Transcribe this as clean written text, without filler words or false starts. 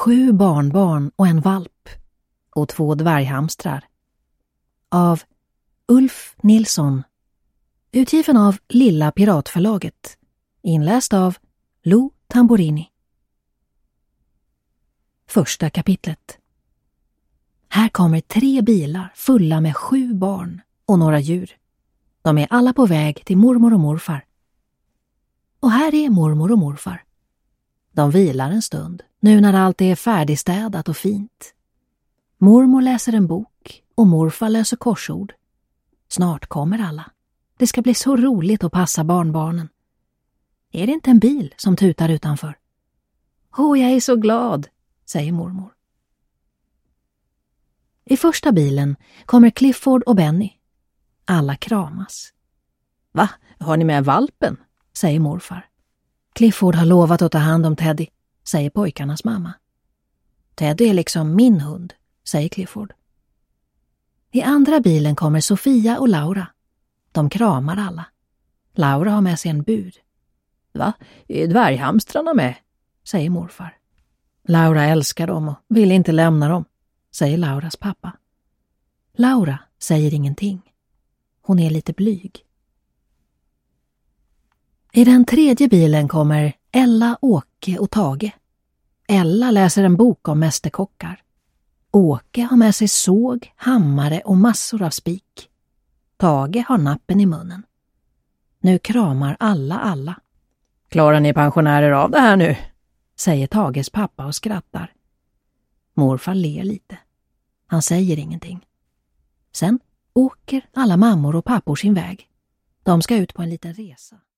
7 barnbarn och en valp och 2 dvärghamstrar. Av Ulf Nilsson. Utgiven av Lilla Piratförlaget. Inläst av Lo Tamborini. Första kapitlet. Här kommer 3 bilar fulla med 7 barn och några djur. De är alla på väg till mormor och morfar. Och här är mormor och morfar. De vilar en stund, nu när allt är färdigstädat och fint. Mormor läser en bok och morfar läser korsord. Snart kommer alla. Det ska bli så roligt att passa barnbarnen. Är det inte en bil som tutar utanför? Jag är så glad, säger mormor. I första bilen kommer Clifford och Benny. Alla kramas. Va, har ni med valpen? Säger morfar. Clifford har lovat att ta hand om Teddy, säger pojkarnas mamma. Teddy är liksom min hund, säger Clifford. I andra bilen kommer Sofia och Laura. De kramar alla. Laura har med sig en bur. Va, är dvärghamstrarna med? Säger morfar. Laura älskar dem och vill inte lämna dem, säger Lauras pappa. Laura säger ingenting. Hon är lite blyg. I den tredje bilen kommer Ella, Åke och Tage. Ella läser en bok om mästerkockar. Åke har med sig såg, hammare och massor av spik. Tage har nappen i munnen. Nu kramar alla. Klarar ni pensionärer av det här nu? Säger Tages pappa och skrattar. Morfar ler lite. Han säger ingenting. Sen åker alla mammor och pappor sin väg. De ska ut på en liten resa.